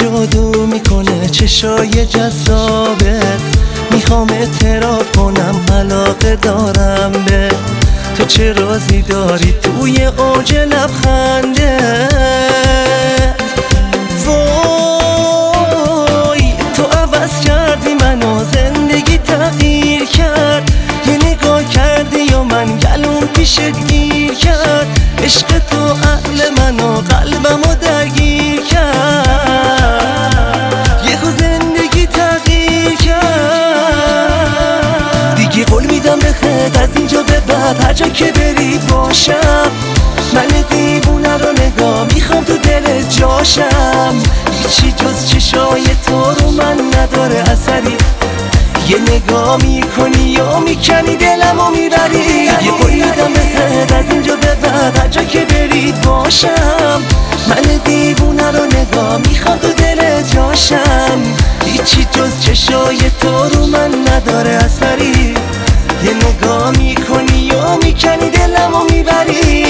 جادو میکنه چشای جذابت، میخوام اعتراف کنم علاقه دارم به تو. چه رازی داری توی اوج لبخنده، وای تو عوض کردی منو، زندگی تغییر کرد. یه نگاه کردی یا من گلوم پیشت گیر کرد. عشق تو عقل منو قلبمو درگیر کرد، یهو زندگی تغییر کرد. دیگه قول میدم بهت از اینجا به بعد هر جا که بری باشم. من دیوونه رو نگاه میخوام تو دلت جاشم. هیچی جز چشای تو رو من نداره اثری، یه نگاه میکنی یا میکنی دلمو میبری. یه قول میدم بهت از اینجا به بعد هر جا که بری باشم. من دیوونه رو نگاه میخوام تو دلت جاشم. هیچی جز چشای تو رو من نداره اثری، یه نگاه میکنی یا میکنی دلمو میبری.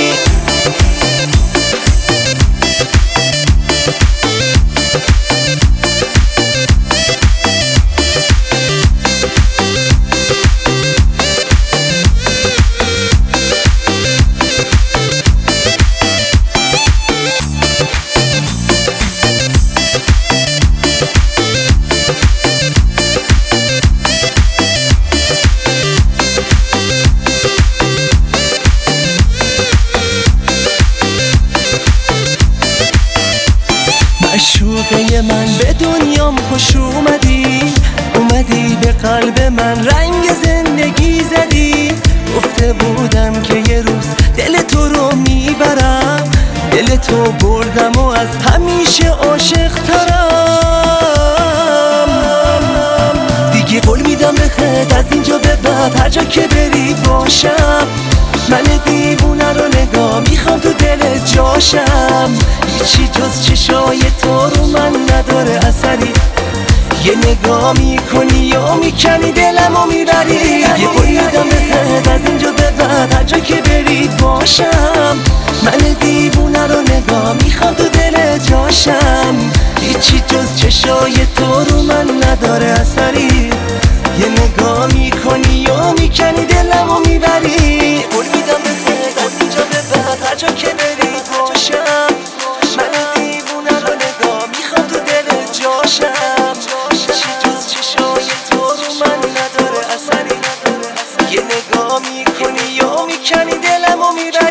معشوقه من به دنیام خوش اومدی، اومدی به قلب من رنگ زندگی زدی. گفته بودم که یه روز دل تو رو میبرم، دل تو بردم و از همیشه عاشق ترم. دیگه قول میدم بهت از اینجا به بعد هر جا که بری باشم. من دیوونه رو نگاه میخوام تو دلت جاشم. هیچی جز چشای تو رو من نداره اثری، یه نگاه میکنی یا میکنی دلمو میبری. یه قول میدم بهت از اینجا به بعد هر جا که بری باشم. من دیوونه رو نگاه میخوام تو دلت جاشم. هیچی جز چشای تو رو من نداره اثری، یه نگاه میکنی یا میکنی دلمو میبری. قول میدم بهت از اینجا به بعد هر جا که بری باشم. من دیوونه رو نگاه میخوام تو دلت جاشم. هیچی جز چشای تو رو من نداره اثری، یه نگاه میکنی یا میکنی دلمو میبری.